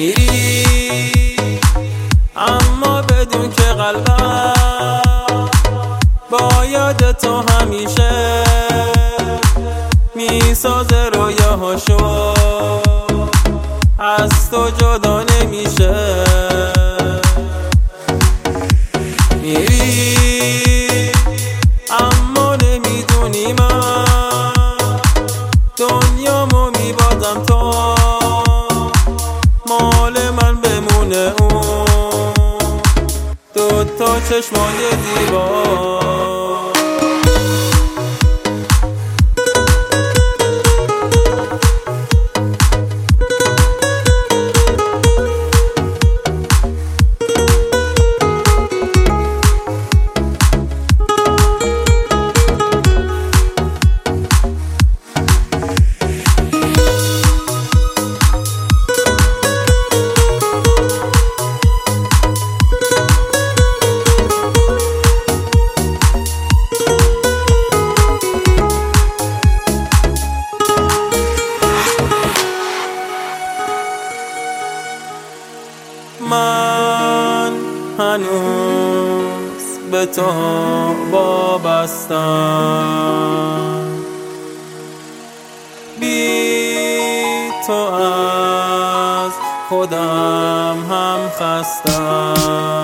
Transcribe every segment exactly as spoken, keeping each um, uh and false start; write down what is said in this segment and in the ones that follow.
میری اما بدون که قلبم با یاد تو همیشه میسازه رویاهاشو، از تو جدا نمیشه. میری اما نمیدونی من دنیامو میبازم تو مال من بمونه اون دو تا چشمای زیبا. من هنوز به تو وابستم، بی تو از خودم هم خستم.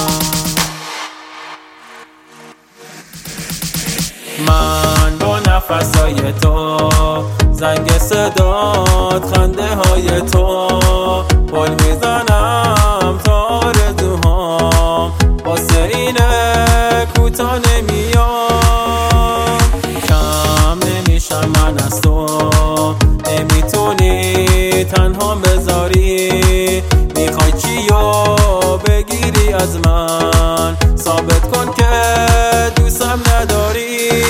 من با نفسای تو، زنگ صدات، خنده های تو پل میزنم تا آرزوهام واسه اینه کوتا نمیام. کم نمیشم من از تو، نمیتونی تنها بذاری. میخوای چیو بگیری از من، ثابت کن که دوستم نداری.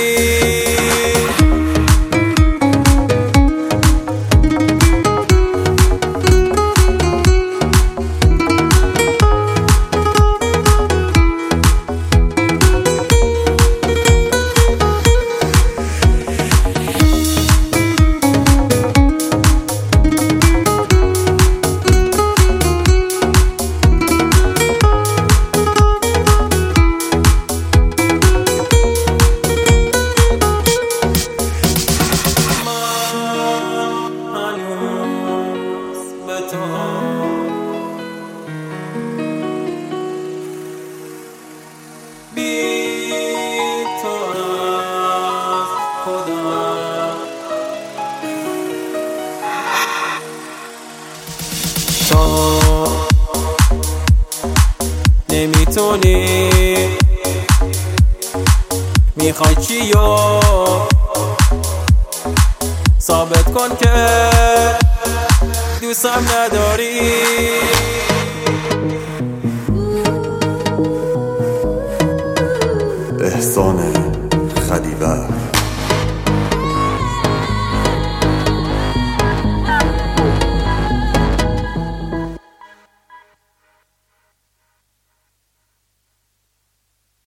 تو نمیتونی، میخوای چیو ثابت کن که دوستم نداری. احسان خلیور.